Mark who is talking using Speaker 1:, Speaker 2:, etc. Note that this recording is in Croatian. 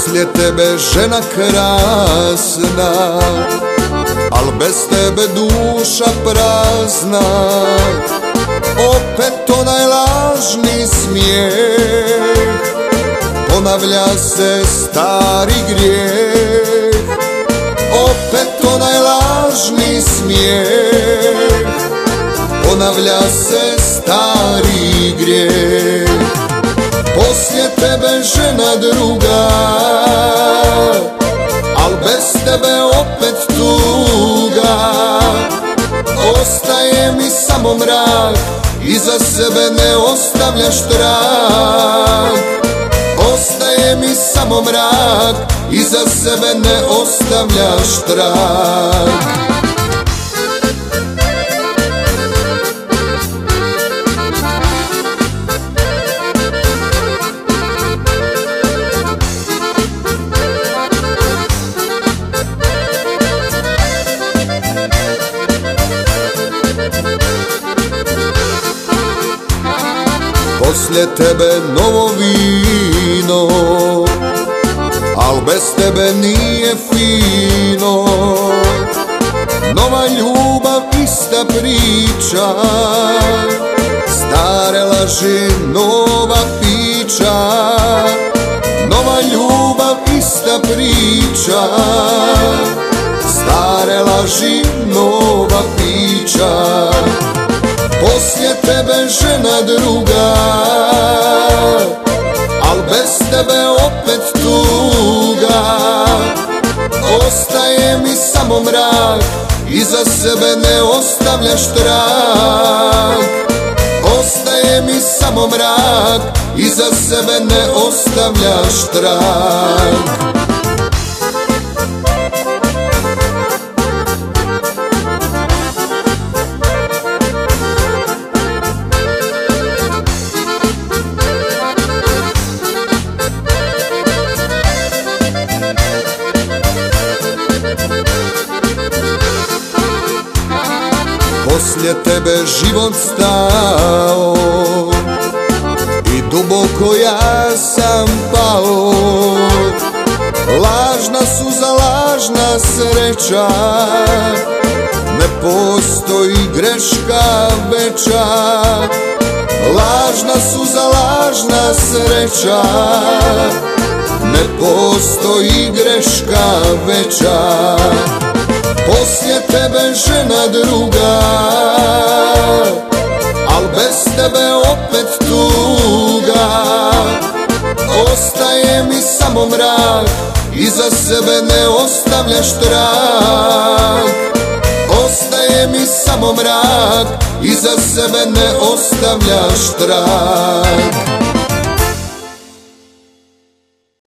Speaker 1: Poslije tebe žena krasna, al bez tebe duša prazna. Opet onaj lažni smijeh, ponavlja se stari grijeh. Opet onaj lažni smijeh, ponavlja se stari grijeh. Poslije tebe žena druga, al bez tebe opet tuga. Ostaje mi samo mrak, iza sebe ne ostavljaš trag. Ostaje mi samo mrak, iza sebe ne ostavljaš trag. Poslije tebe novo vino, al bez tebe nije fino. Nova ljubav, ista priča, stare laži, nova pića. Nova ljubav, ista priča, stare laži, nova pića. Poslije tebe žena druga, al bez tebe opet tuga. Ostaje mi samo mrak, iza sebe ne ostavljaš trag. Ostaje mi samo mrak, iza sebe ne ostavljaš trag. Poslije tebe život stao i duboko ja sam pao. Lažna suza, lažna sreća, ne postoji greška veća. Lažna suza, lažna sreća, ne postoji greška veća. Poslije tebe žena druga, al bez tebe opet tuga. Ostaje mi samo mrak, iza sebe ne ostavljaš trag. Ostaje mi samo mrak, iza sebe ne ostavljaš trag.